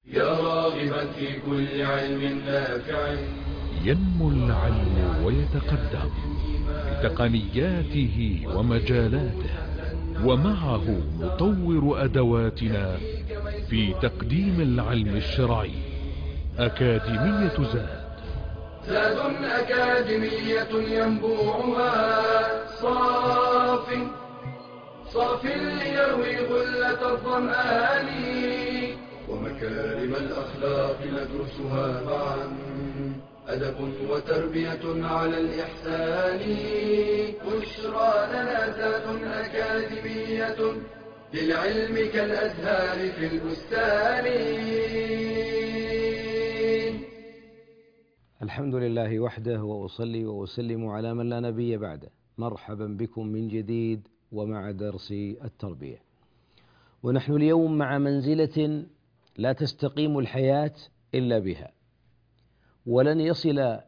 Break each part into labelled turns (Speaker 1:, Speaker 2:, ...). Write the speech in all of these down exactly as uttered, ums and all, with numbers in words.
Speaker 1: يا راغبا في كل علم نافع.
Speaker 2: ينمو العلم ويتقدم بتقنياته ومجالاته، ومعه نطور أدواتنا في تقديم العلم الشرعي. أكاديمية زاد
Speaker 1: زاد أكاديمية ينبوعها صاف صاف ليروي غلة الظمآن، ومكارم الأخلاق ندرسها معا، أدب وتربية على الإحسان. بشرى لنا زاد أكاديمية للعلم كالأزهار في البستان.
Speaker 3: الحمد لله وحده، وأصلي وأسلم على من لا نبي بعده. مرحبا بكم من جديد ومع درس التربية. ونحن اليوم مع منزلة لا تستقيم الحياة إلا بها، ولن يصل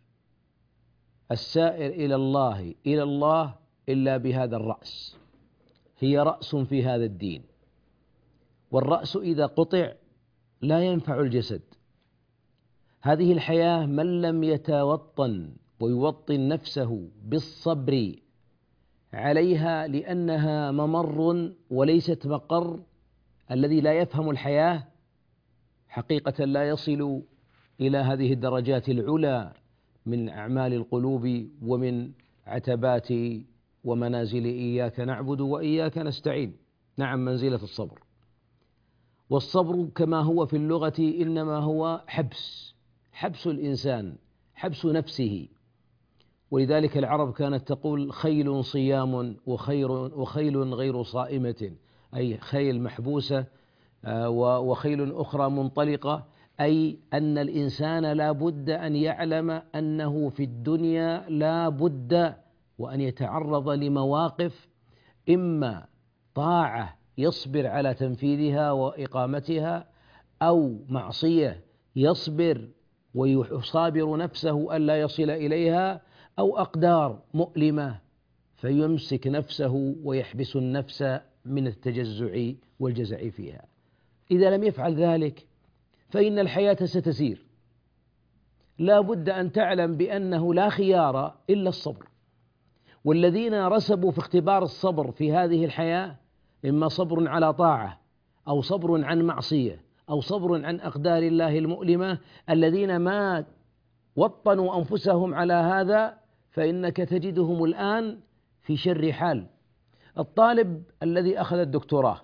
Speaker 3: السائر إلى الله إلى الله إلا بهذا الرأس. هي رأس في هذا الدين، والرأس إذا قطع لا ينفع الجسد. هذه الحياة من لم يتوطن ويوطن نفسه بالصبر عليها، لأنها ممر وليست مقر، الذي لا يفهم الحياة حقيقة لا يصل إلى هذه الدرجات العلى من أعمال القلوب ومن عتبات ومنازل إياك نعبد وإياك نستعين. نعم، منزلة الصبر. والصبر كما هو في اللغة إنما هو حبس حبس الإنسان، حبس نفسه. ولذلك العرب كانت تقول خيل صيام وخير وخيل غير صائمة، أي خيل محبوسة وخيل أخرى منطلقة، أي أن الإنسان لا بد أن يعلم أنه في الدنيا لا بد وأن يتعرض لمواقف، إما طاعة يصبر على تنفيذها وإقامتها، أو معصية يصبر ويصابر نفسه ألا يصل إليها، أو أقدار مؤلمة فيمسك نفسه ويحبس النفس من التجزع والجزع فيها. إذا لم يفعل ذلك فإن الحياة ستسير. لا بد أن تعلم بأنه لا خيار إلا الصبر. والذين رسبوا في اختبار الصبر في هذه الحياة إما صبر على طاعة، أو صبر عن معصية، أو صبر عن أقدار الله المؤلمة، الذين ما وطنوا أنفسهم على هذا فإنك تجدهم الآن في شر حال. الطالب الذي أخذ الدكتوراه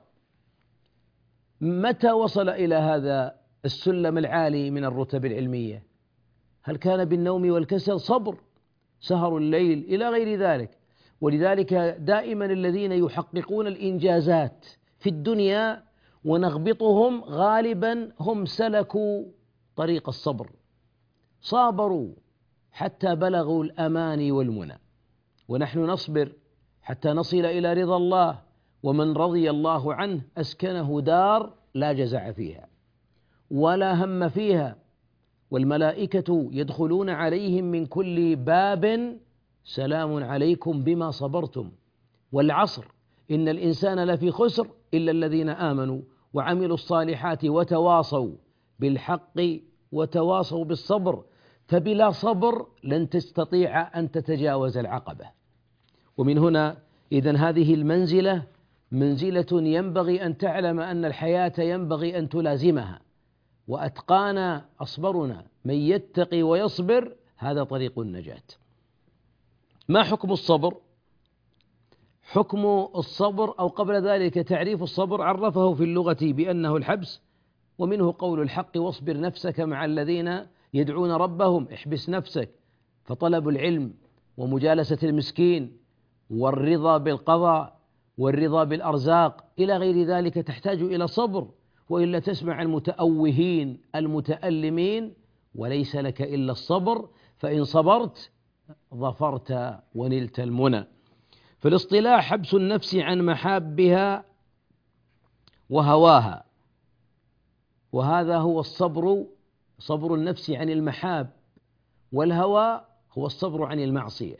Speaker 3: متى وصل إلى هذا السلم العالي من الرتب العلمية؟ هل كان بالنوم والكسل؟ صبر، سهر الليل إلى غير ذلك. ولذلك دائما الذين يحققون الإنجازات في الدنيا ونغبطهم غالبا هم سلكوا طريق الصبر، صابروا حتى بلغوا الأماني والمنى. ونحن نصبر حتى نصل إلى رضا الله، ومن رضي الله عنه أسكنه دار لا جزع فيها ولا هم فيها، والملائكة يدخلون عليهم من كل باب سلام عليكم بما صبرتم. والعصر إن الإنسان لفي خسر إلا الذين آمنوا وعملوا الصالحات وتواصوا بالحق وتواصوا بالصبر. فبلا صبر لن تستطيع أن تتجاوز العقبة. ومن هنا إذن هذه المنزلة منزلة ينبغي أن تعلم أن الحياة ينبغي أن تلازمها. وأتقانا أصبرنا من يتقي ويصبر، هذا طريق النجاة. ما حكم الصبر؟ حكم الصبر، أو قبل ذلك تعريف الصبر، عرفه في اللغة بأنه الحبس، ومنه قول الحق واصبر نفسك مع الذين يدعون ربهم. احبس نفسك، فطلب العلم ومجالسة المسكين والرضا بالقضاء والرضا بالأرزاق إلى غير ذلك تحتاج إلى صبر، وإلا تسمع المتأوهين المتألمين، وليس لك إلا الصبر، فإن صبرت ظفرت ونلت المنى. في الاصطلاح حبس النفس عن محابها وهواها، وهذا هو الصبر، صبر النفس عن المحاب، والهوى هو الصبر عن المعصية.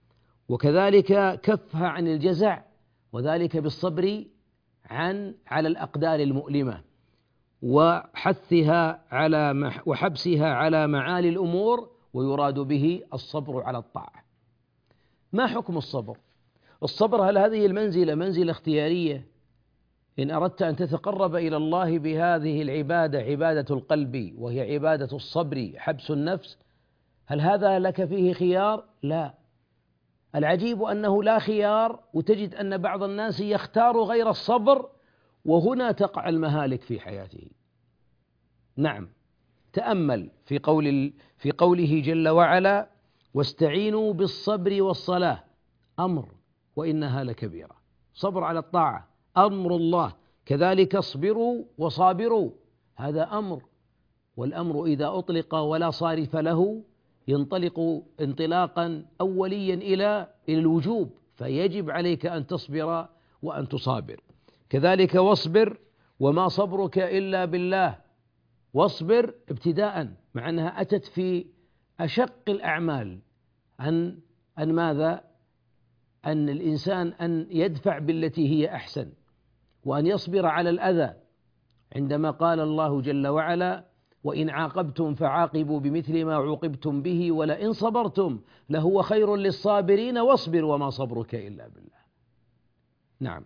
Speaker 3: وكذلك كفها عن الجزع، وذلك بالصبر عن على الأقدار المؤلمة. وحثها على وحبسها على معالي الأمور، ويراد به الصبر على الطاعة. ما حكم الصبر؟ الصبر، هل هذه المنزلة منزلة اختيارية؟ إن أردت أن تتقرب إلى الله بهذه العبادة، عبادة القلب وهي عبادة الصبر، حبس النفس، هل هذا لك فيه خيار؟ لا. العجيب أنه لا خيار، وتجد أن بعض الناس يختار غير الصبر، وهنا تقع المهالك في حياته. نعم، تأمل في قول في قوله جل وعلا: واستعينوا بالصبر والصلاة، أمر وإنها لكبيرة. صبر على الطاعة أمر الله، كذلك اصبروا وصابروا، هذا أمر، والأمر إذا أطلق ولا صارف له ينطلق انطلاقا أوليا إلى الوجوب، فيجب عليك أن تصبر وأن تصابر. كذلك واصبر وما صبرك إلا بالله، واصبر ابتداء، مع أنها أتت في أشق الأعمال، أن أن ماذا؟ أن الإنسان أن يدفع بالتي هي أحسن، وأن يصبر على الأذى، عندما قال الله جل وعلا: وإن عاقبتم فعاقبوا بمثل ما عوقبتم به ولئن صبرتم لهو خير للصابرين واصبر وما صبرك إلا بالله. نعم،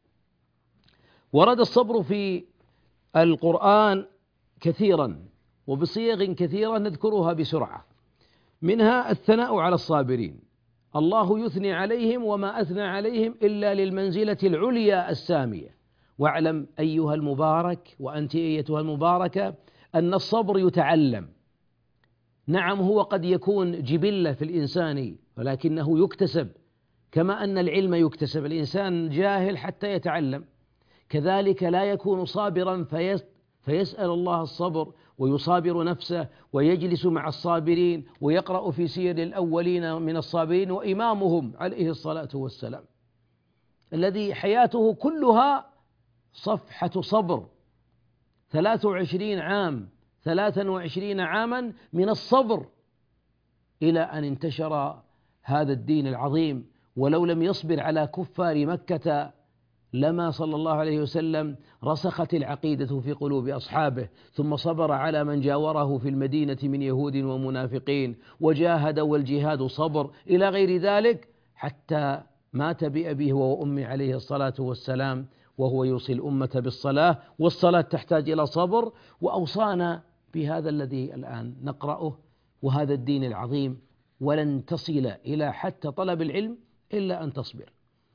Speaker 3: ورد الصبر في القرآن كثيرا وبصيغ كثيرة نذكرها بسرعة. منها الثناء على الصابرين، الله يثني عليهم وما أثنى عليهم إلا للمنزلة العليا السامية. واعلم أيها المبارك وأنت أيتها المباركة أن الصبر يتعلم. نعم، هو قد يكون جبلة في الإنسان ولكنه يكتسب، كما أن العلم يكتسب، الإنسان جاهل حتى يتعلم. كذلك لا يكون صابرا فيس فيسأل الله الصبر ويصابر نفسه ويجلس مع الصابرين ويقرأ في سير الأولين من الصابرين، وإمامهم عليه الصلاة والسلام الذي حياته كلها صفحة صبر، ثلاث وعشرين عام ثلاثا وعشرين عاما من الصبر، إلى أن انتشر هذا الدين العظيم. ولو لم يصبر على كفار مكة لما صلى الله عليه وسلم رسخت العقيدة في قلوب أصحابه، ثم صبر على من جاوره في المدينة من يهود ومنافقين، وجاهد والجهاد صبر إلى غير ذلك، حتى مات بأبيه وأمه عليه الصلاة والسلام وهو يوصي الأمة بالصلاة، والصلاة تحتاج إلى صبر. وأوصانا بهذا الذي الآن نقرأه وهذا الدين العظيم، ولن تصل إلى حتى طلب العلم إلا أن تصبر.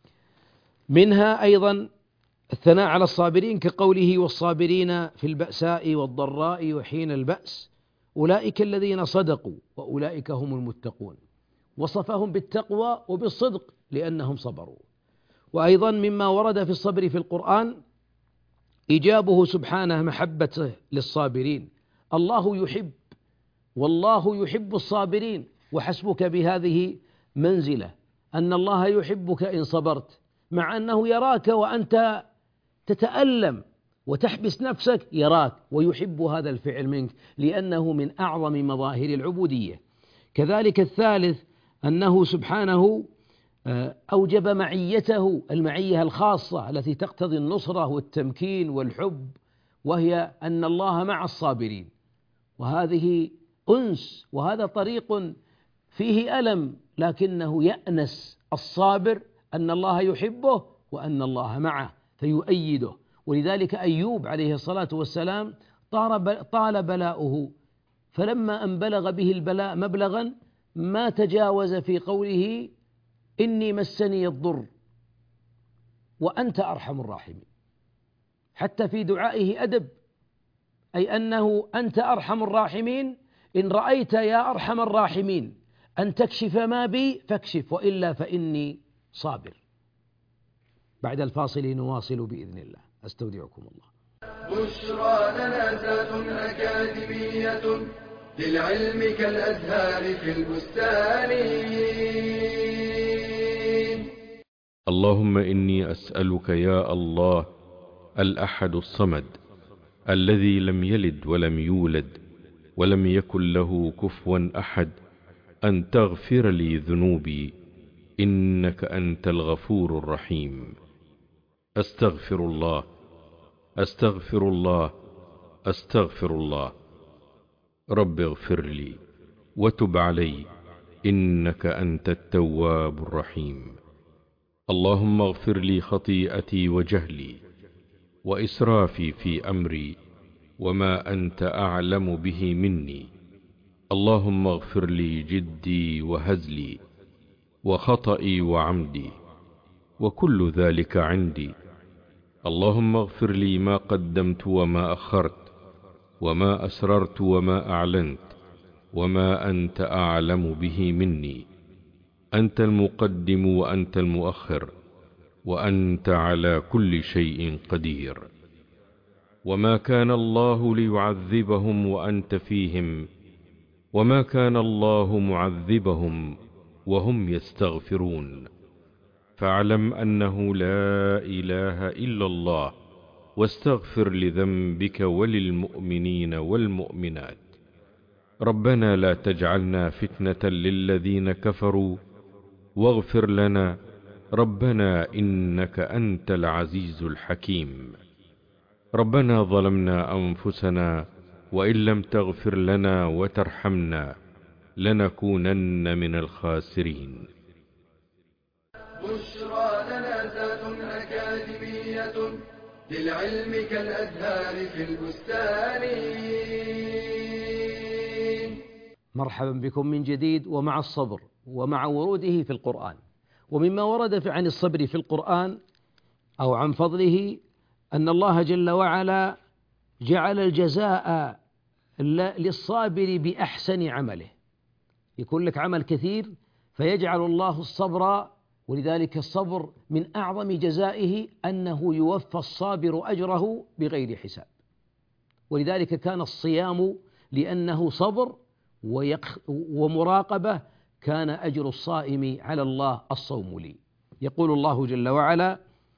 Speaker 3: منها أيضا الثناء على الصابرين، كقوله: والصابرين في البأساء والضراء وحين البأس أولئك الذين صدقوا وأولئك هم المتقون. وصفهم بالتقوى وبالصدق لأنهم صبروا. وأيضا مما ورد في الصبر في القرآن إيجابه سبحانه محبته للصابرين، الله يحب والله يحب الصابرين. وحسبك بهذه منزلة أن الله يحبك إن صبرت، مع أنه يراك وأنت تتألم وتحبس نفسك، يراك ويحب هذا الفعل منك، لأنه من أعظم مظاهر العبودية. كذلك الثالث أنه سبحانه أوجب معيته، المعية الخاصة التي تقتضي النصرة والتمكين والحب، وهي أن الله مع الصابرين. وهذه أنس، وهذا طريق فيه ألم، لكنه يأنس الصابر أن الله يحبه وأن الله معه فيؤيده. ولذلك أيوب عليه الصلاة والسلام طال بلاؤه، فلما أن بلغ به البلاء مبلغا ما تجاوز في قوله: إني مسني الضر وأنت أرحم الراحمين. حتى في دعائه أدب، أي أنه أنت أرحم الراحمين، إن رأيت يا أرحم الراحمين أن تكشف ما بي فاكشف، وإلا فإني صابر. بعد الفاصل نواصل بإذن الله، أستودعكم الله.
Speaker 1: بشرى لنا ذات أكاديمية للعلم كالأزهار في البستان.
Speaker 4: اللهم إني أسألك يا الله الأحد الصمد الذي لم يلد ولم يولد ولم يكن له كفوا أحد أن تغفر لي ذنوبي، إنك أنت الغفور الرحيم. أستغفر الله أستغفر الله أستغفر الله. رب اغفر لي وتب علي إنك أنت التواب الرحيم. اللهم اغفر لي خطيئتي وجهلي وإسرافي في أمري وما أنت أعلم به مني. اللهم اغفر لي جدي وهزلي وخطئي وعمدي وكل ذلك عندي. اللهم اغفر لي ما قدمت وما أخرت وما أسررت وما أعلنت وما أنت أعلم به مني. أنت المقدم وأنت المؤخر وأنت على كل شيء قدير. وما كان الله ليعذبهم وأنت فيهم وما كان الله معذبهم وهم يستغفرون. فاعلم أنه لا إله إلا الله واستغفر لذنبك وللمؤمنين والمؤمنات. ربنا لا تجعلنا فتنة للذين كفروا واغفر لنا ربنا إنك أنت العزيز الحكيم. ربنا ظلمنا أنفسنا وإن لم تغفر لنا وترحمنا لنكونن من الخاسرين.
Speaker 1: بشرى لنا ذات أكاديمية للعلم كالأزهار في البستان.
Speaker 3: مرحبا بكم من جديد ومع الصبر ومع وروده في القرآن. ومما ورد عن الصبر في القرآن أو عن فضله أن الله جل وعلا جعل الجزاء للصابر بأحسن عمله. يكون لك عمل كثير فيجعل الله الصبر، ولذلك الصبر من أعظم جزائه أنه يوفى الصابر أجره بغير حساب. ولذلك كان الصيام لأنه صبر ومراقبة كان أجر الصائم على الله الصوم لي. يقول الله جل وعلا: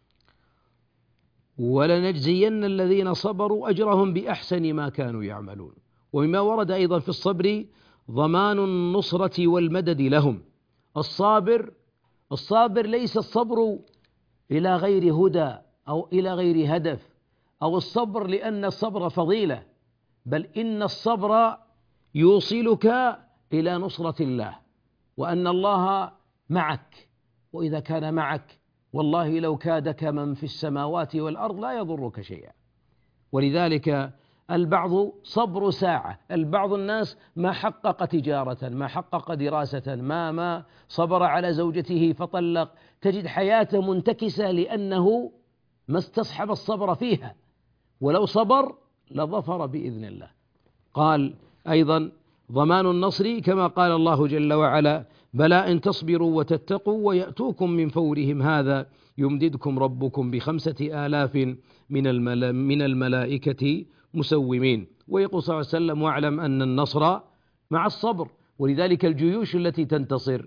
Speaker 3: ولنجزين الذين صبروا أجرهم بأحسن ما كانوا يعملون. ومما ورد أيضا في الصبر ضمان النصرة والمدد لهم. الصابر الصابر ليس الصبر إلى غير هدى أو إلى غير هدف أو الصبر لأن الصبر فضيلة، بل إن الصبر يوصلك إلى نصرة الله، وأن الله معك، وإذا كان معك والله لو كادك من في السماوات والأرض لا يضرك شيئا. ولذلك البعض صبر ساعة، البعض الناس ما حقق تجارة، ما حقق دراسة، ما ما صبر على زوجته فطلق، تجد حياته منتكسة لأنه ما استصحب الصبر فيها، ولو صبر لظفر بإذن الله. قال أيضا ضمان النصر كما قال الله جل وعلا: بلى إن تصبروا وتتقوا ويأتوكم من فورهم هذا يمددكم ربكم بخمسة آلاف من, الملا من الملائكة مسومين. ويقول صلى الله عليه وسلم: واعلم أن النصر مع الصبر. ولذلك الجيوش التي تنتصر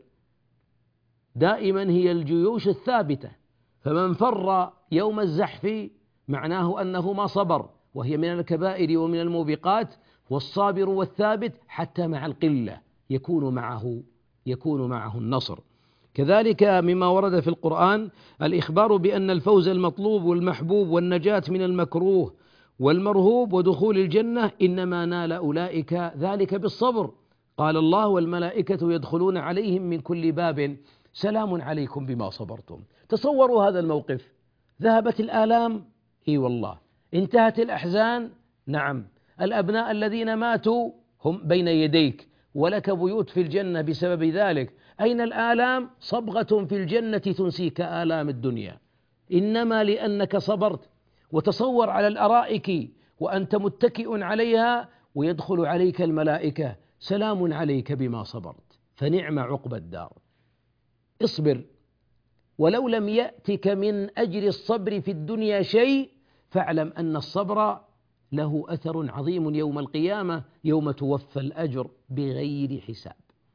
Speaker 3: دائما هي الجيوش الثابتة، فمن فر يوم الزحف معناه أنه ما صبر، وهي من الكبائر ومن الموبقات. والصابر والثابت حتى مع القلة يكون معه يكون معه النصر. كذلك مما ورد في القرآن الإخبار بأن الفوز المطلوب والمحبوب والنجاة من المكروه والمرهوب ودخول الجنة إنما نال أولئك ذلك بالصبر. قال الله: والملائكة يدخلون عليهم من كل باب سلام عليكم بما صبرتم. تصوروا هذا الموقف، ذهبت الآلام، إي والله، انتهت الأحزان، نعم، الأبناء الذين ماتوا هم بين يديك ولك بيوت في الجنة بسبب ذلك. أين الآلام؟ صبغة في الجنة تنسيك آلام الدنيا، إنما لأنك صبرت. وتصور على الأرائك وأنت متكئ عليها ويدخل عليك الملائكة: سلام عليك بما صبرت فنعم عقبى الدار. اصبر، ولو لم يأتك من أجر الصبر في الدنيا شيء فاعلم أن الصبر له أثر عظيم يوم القيامة، يوم توفى الأجر بغير حساب.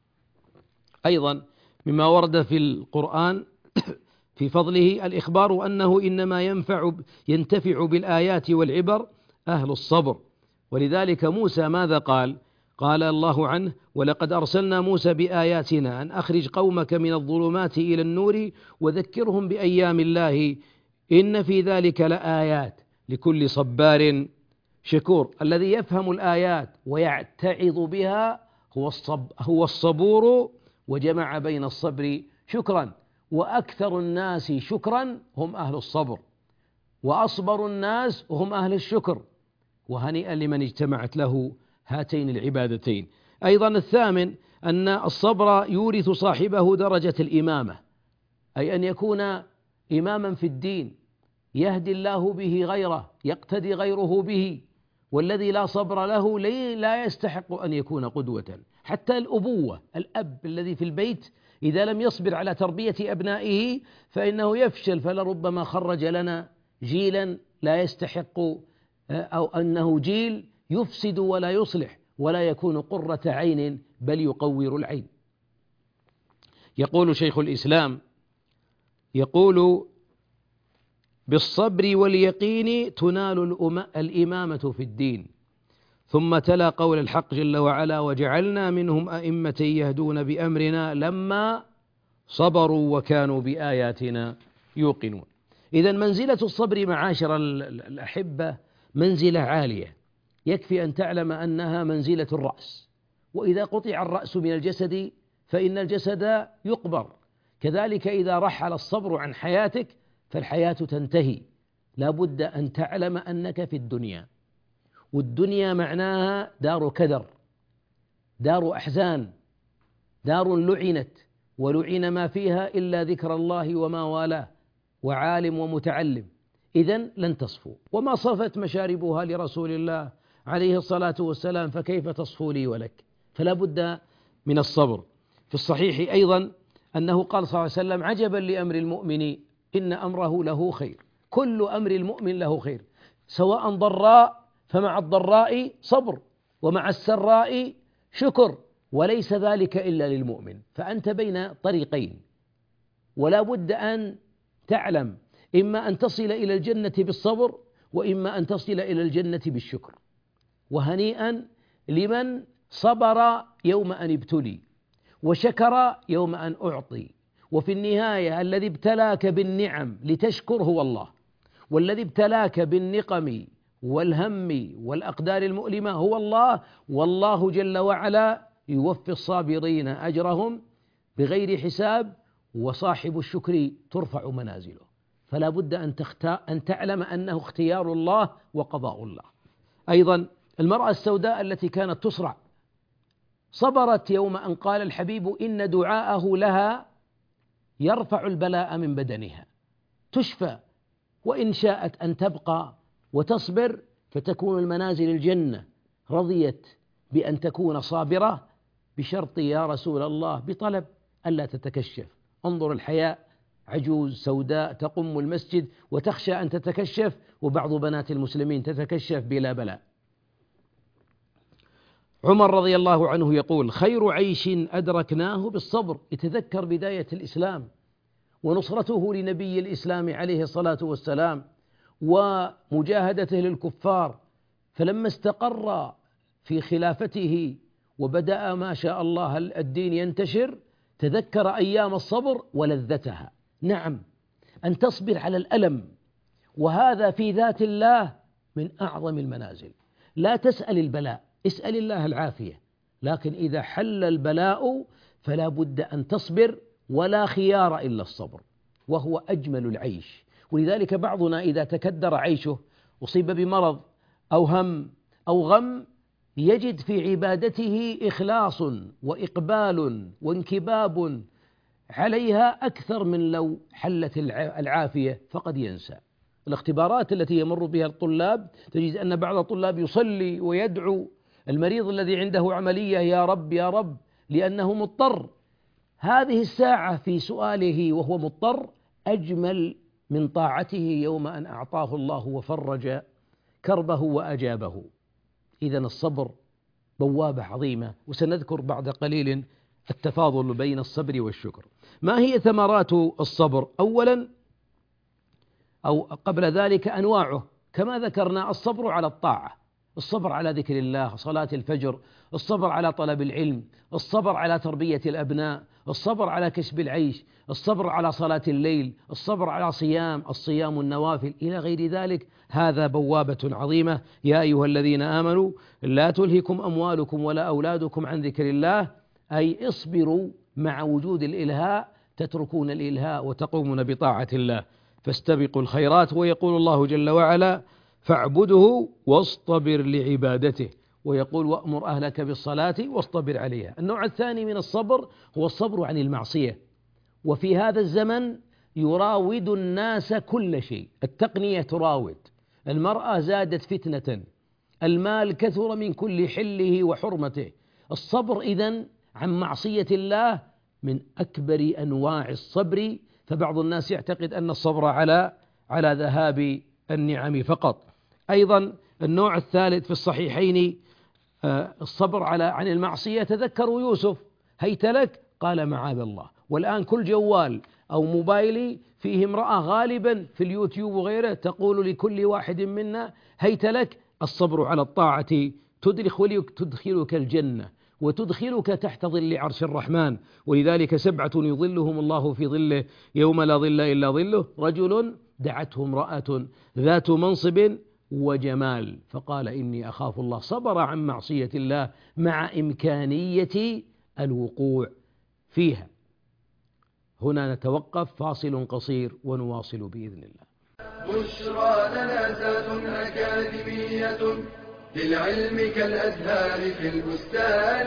Speaker 3: أيضا مما ورد في القرآن في فضله الإخبار أنه إنما ينفع ينتفع بالآيات والعبر أهل الصبر. ولذلك موسى ماذا قال؟ قال الله عنه: ولقد أرسلنا موسى بآياتنا أن أخرج قومك من الظلمات إلى النور وذكرهم بأيام الله إن في ذلك لآيات لكل صبار شكور. الذي يفهم الآيات ويعتعظ بها هو الصب هو الصبور، وجمع بين الصبر شكرا. وأكثر الناس شكرا هم أهل الصبر، وأصبر الناس هم أهل الشكر، وهنيئا لمن اجتمعت له هاتين العبادتين. أيضا الثامن أن الصبر يورث صاحبه درجة الإمامة، أي أن يكون إماما في الدين يهدي الله به غيره، يقتدي غيره به. والذي لا صبر له لا يستحق أن يكون قدوة. حتى الأبوة، الأب الذي في البيت إذا لم يصبر على تربية أبنائه فإنه يفشل، فلربما خرج لنا جيلا لا يستحق، أو أنه جيل يفسد ولا يصلح ولا يكون قرة عين بل يقور العين. يقول شيخ الإسلام، يقول: بالصبر واليقين تنال الإمامة في الدين. ثم تلا قول الحق جل وعلا: وجعلنا منهم أئمة يهدون بأمرنا لما صبروا وكانوا بآياتنا يوقنون. إذن منزلة الصبر معاشر الأحبة منزلة عالية، يكفي أن تعلم أنها منزلة الرأس، وإذا قطع الرأس من الجسد فإن الجسد يقبر. كذلك إذا رحل الصبر عن حياتك فالحياة تنتهي. لا بد أن تعلم أنك في الدنيا، والدنيا معناها دار كدر، دار أحزان، دار لعنت، ولعن ما فيها إلا ذكر الله وما والاه وعالم ومتعلم. إذن لن تصفو، وما صفت مشاربها لرسول الله عليه الصلاة والسلام، فكيف تصفو لي ولك؟ فلا بد من الصبر. في الصحيح أيضا أنه قال صلى الله عليه وسلم: عجبا لأمر المؤمن إن أمره له خير. كل أمر المؤمن له خير، سواء ضراء فمع الضراء صبر، ومع السراء شكر، وليس ذلك إلا للمؤمن. فأنت بين طريقين، ولا بد أن تعلم إما أن تصل إلى الجنة بالصبر، وإما أن تصل إلى الجنة بالشكر. وهنيئا لمن صبر يوم أن ابتلي، وشكر يوم أن أعطي. وفي النهاية الذي ابتلاك بالنعم لتشكر هو الله، والذي ابتلاك بالنقم والهم والأقدار المؤلمة هو الله. والله جل وعلا يوفي الصابرين أجرهم بغير حساب، وصاحب الشكر ترفع منازله. فلا بد أن, أن تعلم أنه اختيار الله وقضاء الله. أيضا المرأة السوداء التي كانت تصرع صبرت يوم أن قال الحبيب إن دعاءه لها يرفع البلاء من بدنها، تشفى. وإن شاءت أن تبقى وتصبر فتكون المنازل الجنة. رضيت بأن تكون صابرة بشرط يا رسول الله بطلب ألا تتكشف. انظر الحياء، عجوز سوداء تقم المسجد وتخشى أن تتكشف، وبعض بنات المسلمين تتكشف بلا بلاء. عمر رضي الله عنه يقول: خير عيش أدركناه بالصبر. يتذكر بداية الإسلام ونصرته لنبي الإسلام عليه الصلاة والسلام ومجاهدته للكفار، فلما استقر في خلافته وبدأ ما شاء الله الدين ينتشر تذكر أيام الصبر ولذتها. نعم، أن تصبر على الألم، وهذا في ذات الله من أعظم المنازل. لا تسأل البلاء، اسأل الله العافية. لكن إذا حل البلاء فلا بد أن تصبر، ولا خيار إلا الصبر، وهو أجمل العيش. ولذلك بعضنا إذا تكدر عيشه، أصيب بمرض أو هم أو غم، يجد في عبادته إخلاص وإقبال وانكباب عليها أكثر من لو حلت العافية، فقد ينسى. الاختبارات التي يمر بها الطلاب تجد أن بعض الطلاب يصلي ويدعو المريض الذي عنده عملية: يا رب يا رب، لأنه مضطر. هذه الساعة في سؤاله وهو مضطر أجمل من طاعته يوم أن أعطاه الله وفرج كربه وأجابه. إذن الصبر بوابة عظيمة، وسنذكر بعد قليل التفاضل بين الصبر والشكر. ما هي ثمرات الصبر؟ أولا أو قبل ذلك أنواعه، كما ذكرنا الصبر على الطاعة، الصبر على ذكر الله، صلاة الفجر، الصبر على طلب العلم، الصبر على تربية الأبناء، الصبر على كسب العيش، الصبر على صلاة الليل، الصبر على صيام الصيام النوافل إلى غير ذلك. هذا بوابة عظيمة. يا أيها الذين آمنوا لا تلهكم أموالكم ولا أولادكم عن ذكر الله، أي اصبروا مع وجود الإلهاء، تتركون الإلهاء وتقومون بطاعة الله. فاستبقوا الخيرات. ويقول الله جل وعلا: فاعبده واصطبر لعبادته. ويقول: وأمر أهلك بالصلاة واصطبر عليها. النوع الثاني من الصبر هو الصبر عن المعصية. وفي هذا الزمن يراود الناس كل شيء، التقنية تراود، المرأة زادت فتنة، المال كثر من كل حله وحرمته. الصبر إذن عن معصية الله من أكبر أنواع الصبر. فبعض الناس يعتقد أن الصبر على على ذهاب النعم فقط. أيضا النوع الثالث في الصحيحين الصبر على عن المعصية. تذكروا يوسف: هيت لك قال معاذ الله. والآن كل جوال أو موبايلي فيه امرأة غالبا في اليوتيوب وغيره تقول لكل واحد منا: هيت لك. الصبر على الطاعة تدخلك الجنة وتدخلك تحت ظل عرش الرحمن. ولذلك سبعة يظلهم الله في ظله يوم لا ظل إلا ظله: رجل دعته امرأة ذات منصب وجمال فقال إني أخاف الله. صبر عن معصية الله مع إمكانية الوقوع فيها. هنا نتوقف فاصل قصير ونواصل بإذن الله.
Speaker 1: بشرى لنا ذات أكاديمية للعلم كالأزهار في البستان.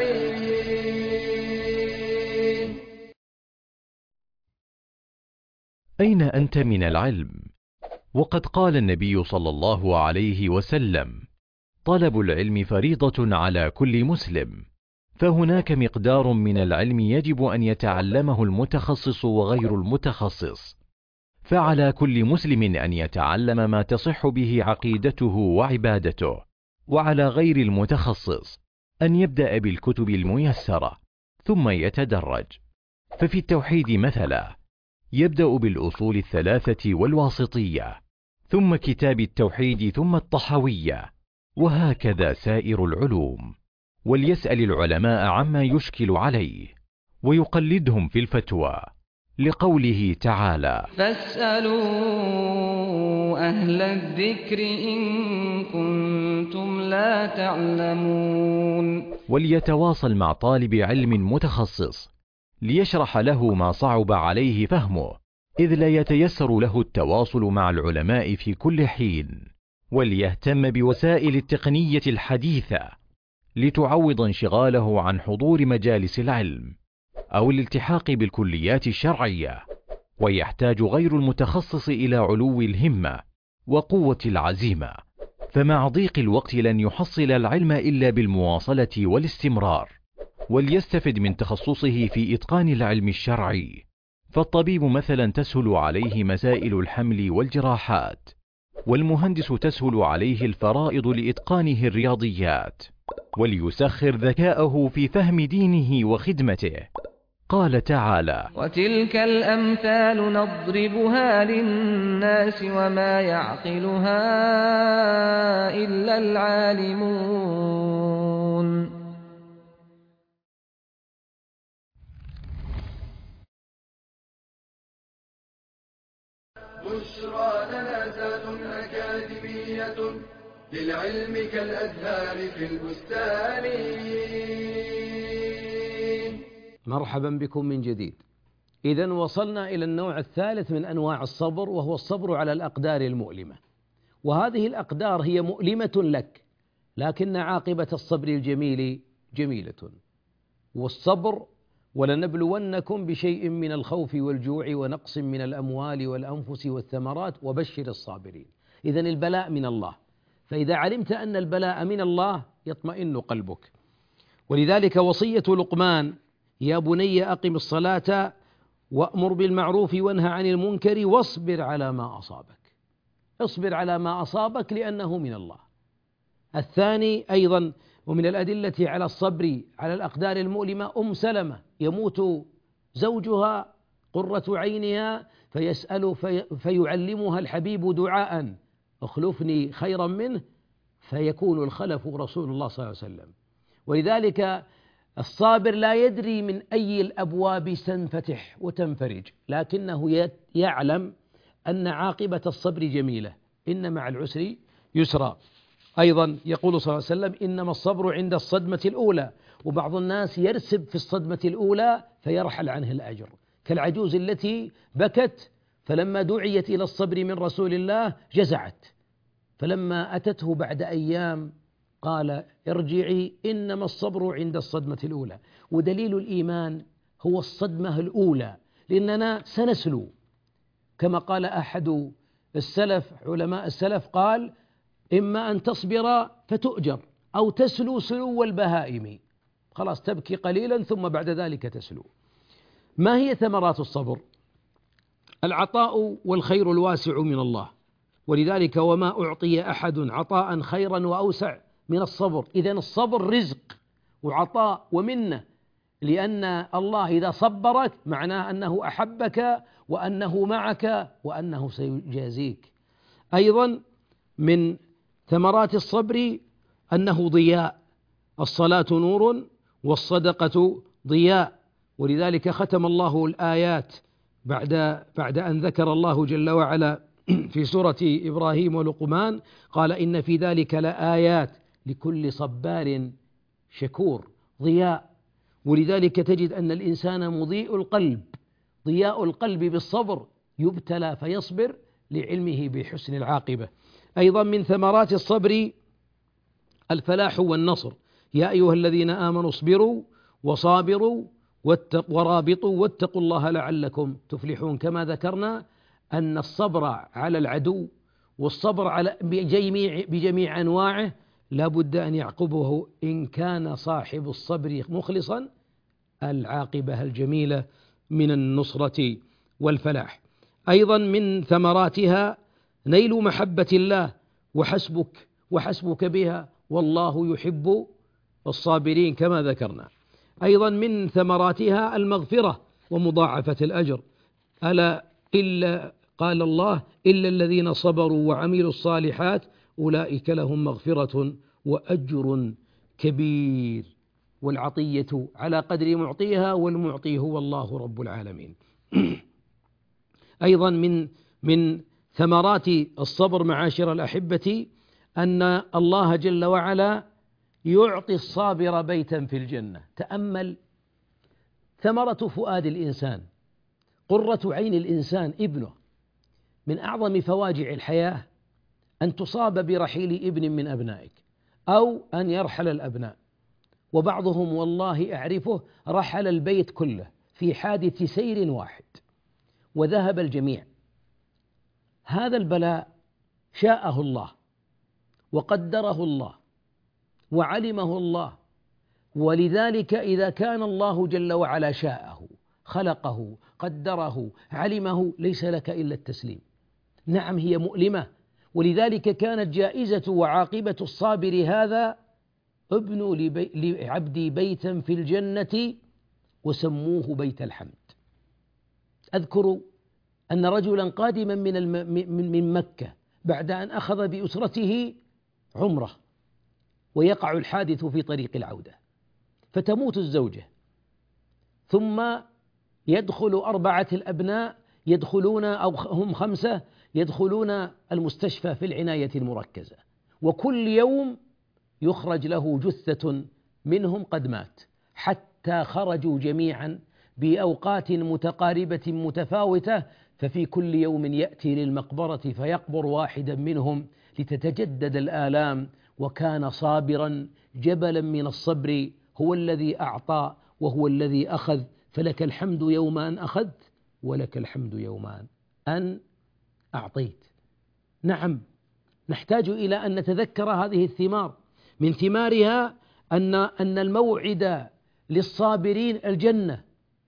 Speaker 5: أين أنت من العلم؟ وقد قال النبي صلى الله عليه وسلم: طلب العلم فريضة على كل مسلم. فهناك مقدار من العلم يجب أن يتعلمه المتخصص وغير المتخصص. فعلى كل مسلم أن يتعلم ما تصح به عقيدته وعبادته، وعلى غير المتخصص أن يبدأ بالكتب الميسرة ثم يتدرج. ففي التوحيد مثلا يبدأ بالأصول الثلاثة والواسطية، ثم كتاب التوحيد، ثم الطحوية، وهكذا سائر العلوم. وليسأل العلماء عما يشكل عليه ويقلدهم في الفتوى، لقوله تعالى:
Speaker 6: فاسألوا أهل الذكر إن كنتم لا تعلمون.
Speaker 5: وليتواصل مع طالب علم متخصص ليشرح له ما صعب عليه فهمه، إذ لا يتيسر له التواصل مع العلماء في كل حين. وليهتم بوسائل التقنية الحديثة لتعوض انشغاله عن حضور مجالس العلم أو الالتحاق بالكليات الشرعية. ويحتاج غير المتخصص إلى علو الهمة وقوة العزيمة، فمع ضيق الوقت لن يحصل العلم إلا بالمواصلة والاستمرار. وليستفد من تخصصه في إتقان العلم الشرعي. فالطبيب مثلا تسهل عليه مسائل الحمل والجراحات، والمهندس تسهل عليه الفرائض لإتقانه الرياضيات. وليسخر ذكاءه في فهم دينه وخدمته. قال تعالى:
Speaker 6: وتلك الأمثال نضربها للناس وما يعقلها إلا العالمون.
Speaker 1: بشرى لنا ذات أكاديمية للعلم كالأزهار في البستان.
Speaker 3: مرحبا بكم من جديد. إذن وصلنا إلى النوع الثالث من أنواع الصبر، وهو الصبر على الأقدار المؤلمة. وهذه الأقدار هي مؤلمة لك، لكن عاقبة الصبر الجميل جميلة. والصبر: ولنبلونكم بشيء من الخوف والجوع ونقص من الأموال والأنفس والثمرات وبشر الصابرين. إذن البلاء من الله، فإذا علمت أن البلاء من الله يطمئن قلبك. ولذلك وصية لقمان: يا بني أقم الصلاة وأمر بالمعروف وانهى عن المنكر واصبر على ما أصابك. اصبر على ما أصابك لأنه من الله. الثاني أيضا ومن الأدلة على الصبر على الأقدار المؤلمة: أم سلمة يموت زوجها قرة عينها فيسأل في فيعلمها الحبيب دعاء: اخلفني خيرا منه فيكون الخلف رسول الله صلى الله عليه وسلم. ولذلك الصابر لا يدري من أي الأبواب تنفتح وتنفرج، لكنه يعلم أن عاقبة الصبر جميلة، إن مع العسر يسرا. أيضا يقول صلى الله عليه وسلم إنما الصبر عند الصدمة الأولى، وبعض الناس يرسب في الصدمة الأولى فيرحل عنه الأجر، كالعجوز التي بكت فلما دعيت إلى الصبر من رسول الله جزعت، فلما أتته بعد أيام قال ارجعي إنما الصبر عند الصدمة الأولى. ودليل الإيمان هو الصدمة الأولى، لأننا سنسلو كما قال أحد السلف علماء السلف قال إما أن تصبر فتؤجر أو تسلو سلو البهائم، خلاص تبكي قليلا ثم بعد ذلك تسلو. ما هي ثمرات الصبر؟ العطاء والخير الواسع من الله، ولذلك وما أعطي أحد عطاء خيرا وأوسع من الصبر. إذن الصبر رزق وعطاء ومنة، لأن الله إذا صبرك معناه أنه أحبك وأنه معك وأنه سيجازيك. أيضا من ثمرات الصبر أنه ضياء، الصلاة نور والصدقة ضياء، ولذلك ختم الله الآيات بعد بعد أن ذكر الله جل وعلا في سورة إبراهيم ولقمان قال إن في ذلك لآيات لكل صبار شكور، ضياء. ولذلك تجد أن الإنسان مضيء القلب، ضياء القلب بالصبر، يبتلى فيصبر لعلمه بحسن العاقبة. أيضا من ثمرات الصبر الفلاح والنصر، يا أيها الذين آمنوا اصبروا وصابروا ورابطوا واتقوا الله لعلكم تفلحون. كما ذكرنا أن الصبر على العدو والصبر على بجميع, بجميع أنواعه لا بد أن يعقبه إن كان صاحب الصبر مخلصا العاقبة الجميلة من النصرة والفلاح. أيضا من ثمراتها نيل محبة الله وحسبك وحسبك بها والله يحب الصابرين كما ذكرنا. أيضا من ثمراتها المغفرة ومضاعفة الأجر، ألا إلا قال الله إلا الذين صبروا وعملوا الصالحات أولئك لهم مغفرة وأجر كبير، والعطية على قدر معطيها والمعطي هو الله رب العالمين. أيضا من من ثمرات الصبر معاشر الأحبة أن الله جل وعلا يعطي الصابر بيتا في الجنة. تأمل ثمرة فؤاد الإنسان، قرة عين الإنسان ابنه. من أعظم فواجع الحياة أن تصاب برحيل ابن من أبنائك أو أن يرحل الأبناء، وبعضهم والله أعرفه رحل البيت كله في حادث سير واحد وذهب الجميع. هذا البلاء شاءه الله وقدره الله وعلمه الله، ولذلك إذا كان الله جل وعلا شاءه خلقه قدره علمه ليس لك إلا التسليم. نعم هي مؤلمة، ولذلك كانت جائزة وعاقبة الصابر هذا ابنوا لعبدي بيتا في الجنة وسموه بيت الحمد. أذكر أن رجلا قادما من, الم... من... من مكة بعد أن أخذ بأسرته عمره، ويقع الحادث في طريق العودة فتموت الزوجة، ثم يدخل أربعة الأبناء يدخلون أو هم خمسة يدخلون المستشفى في العناية المركزة، وكل يوم يخرج له جثة منهم قد مات، حتى خرجوا جميعا بأوقات متقاربة متفاوتة، ففي كل يوم يأتي للمقبرة فيقبر واحدا منهم لتتجدد الآلام. وكان صابرا جبلا من الصبر، هو الذي أعطى وهو الذي أخذ، فلك الحمد يوم أن أخذت ولك الحمد يوم أن أعطيت. نعم نحتاج إلى أن نتذكر هذه الثمار. من ثمارها أن أن الموعد للصابرين الجنة.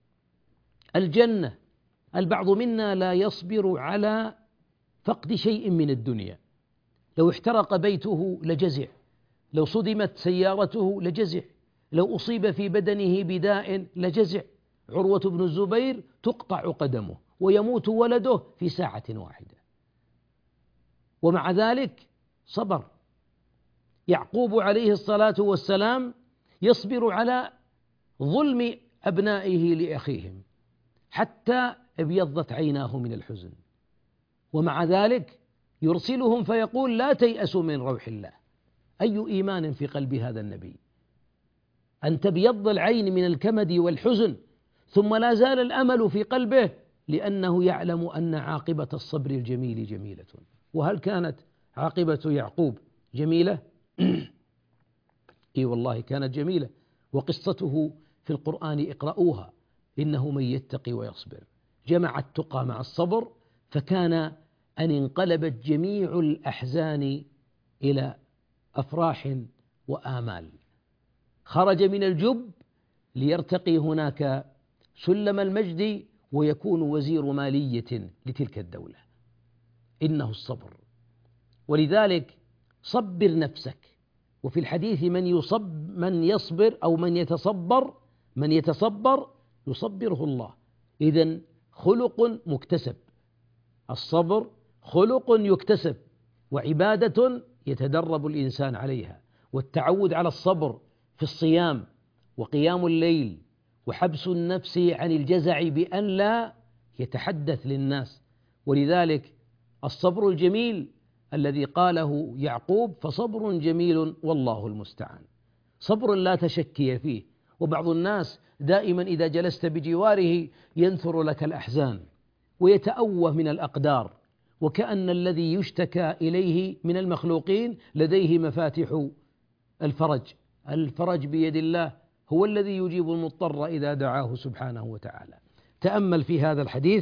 Speaker 3: الجنة البعض منا لا يصبر على فقد شيء من الدنيا، لو احترق بيته لجزع، لو صدمت سيارته لجزع، لو أصيب في بدنه بداء لجزع. عروة بن الزبير تقطع قدمه ويموت ولده في ساعة واحدة، ومع ذلك صبر. يعقوب عليه الصلاة والسلام يصبر على ظلم أبنائه لأخيهم حتى ابيضت عيناه من الحزن، ومع ذلك يرسلهم فيقول لا تيأسوا من روح الله. أي إيمان في قلب هذا النبي أن تبيض العين من الكمد والحزن ثم لا زال الأمل في قلبه، لأنه يعلم أن عاقبة الصبر الجميل جميلة. وهل كانت عاقبة يعقوب جميلة؟ إي والله كانت جميلة، وقصته في القرآن اقرأوها، إنه من يتقي ويصبر جمع التقى مع الصبر، فكان أن انقلبت جميع الأحزان إلى أفراح وآمال. خرج من الجب ليرتقي هناك سلم المجد ويكون وزير مالية لتلك الدولة. إنه الصبر، ولذلك صبر نفسك. وفي الحديث من يصب من يصبر أو من يتصبر من يتصبر يصبره الله. إذن خلق مكتسب، الصبر خلق يكتسب وعبادة يتدرب الإنسان عليها، والتعود على الصبر في الصيام وقيام الليل وحبس النفس عن الجزع بأن لا يتحدث للناس. ولذلك الصبر الجميل الذي قاله يعقوب فصبر جميل والله المستعان، صبر لا تشكي فيه. وبعض الناس دائما إذا جلست بجواره ينثر لك الأحزان ويتأوه من الأقدار، وكأن الذي يشتكى إليه من المخلوقين لديه مفاتيح الفرج. الفرج بيد الله، هو الذي يجيب المضطر إذا دعاه سبحانه وتعالى. تأمل في هذا الحديث،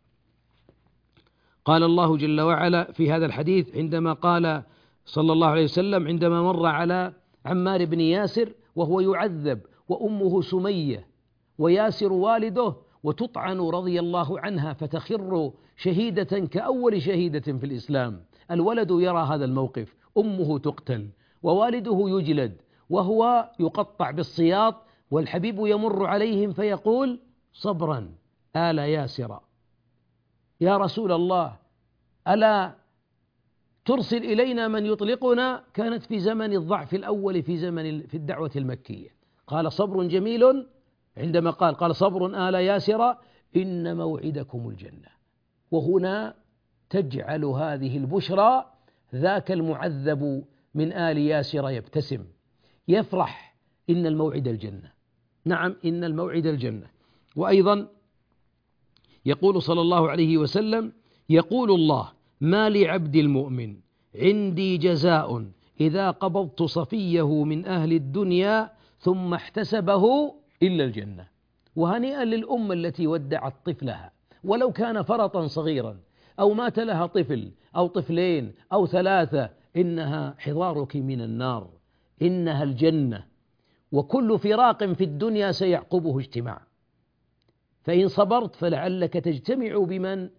Speaker 3: قال الله جل وعلا في هذا الحديث عندما قال صلى الله عليه وسلم عندما مر على عمار بن ياسر وهو يعذب وأمه سمية وياسر والده وتطعن رضي الله عنها فتخر شهيدة كأول شهيدة في الإسلام. الولد يرى هذا الموقف، أمه تقتل ووالده يجلد وهو يقطع بالسياط، والحبيب يمر عليهم فيقول صبرا آل ياسر، يا رسول الله ألا ترسل إلينا من يطلقنا؟ كانت في زمن الضعف الأول في زمن في الدعوة المكية. قال صبر جميل، عندما قال قال صبر آل ياسر إن موعدكم الجنة. وهنا تجعل هذه البشرى ذاك المعذب من آل ياسر يبتسم يفرح، إن الموعد الجنة. نعم إن الموعد الجنة. وأيضا يقول صلى الله عليه وسلم يقول الله ما لعبد المؤمن عندي جزاء إذا قبضت صفيه من أهل الدنيا ثم احتسبه إلا الجنة. وهنيئا للأم التي ودعت طفلها ولو كان فرطا صغيرا أو مات لها طفل أو طفلين أو ثلاثة، إنها حضارك من النار، إنها الجنة. وكل فراق في الدنيا سيعقبه اجتماع، فإن صبرت فلعلك تجتمع بمن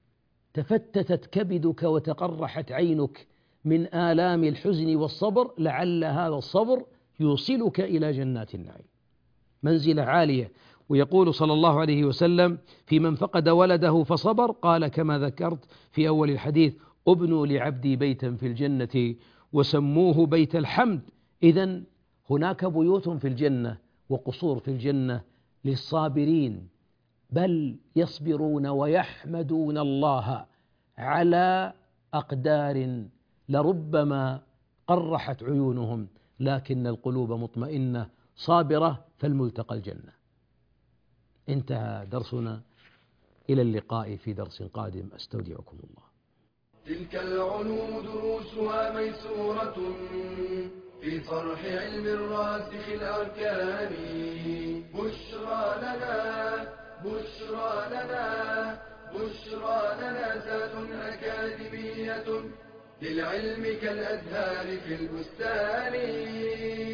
Speaker 3: تفتتت كبدك وتقرحت عينك من آلام الحزن والصبر، لعل هذا الصبر يوصلك إلى جنات النعيم، منزلة عالية. ويقول صلى الله عليه وسلم في من فقد ولده فصبر، قال كما ذكرت في أول الحديث ابنوا لعبدي بيتا في الجنة وسموه بيت الحمد. إذن هناك بيوت في الجنة وقصور في الجنة للصابرين، بل يصبرون ويحمدون الله على أقدار لربما قرحت عيونهم، لكن القلوب مطمئنة صابرة، فالملتقى الجنة. انتهى درسنا، إلى اللقاء في درس قادم، أستودعكم الله.
Speaker 1: تلك العلوم دروسها ميسورة في صرح علم الراسخ الأركان. بشرى لنا بشرى لنا بشرى لنا ذات أكاديمية للعلم كالأزهار في البستان.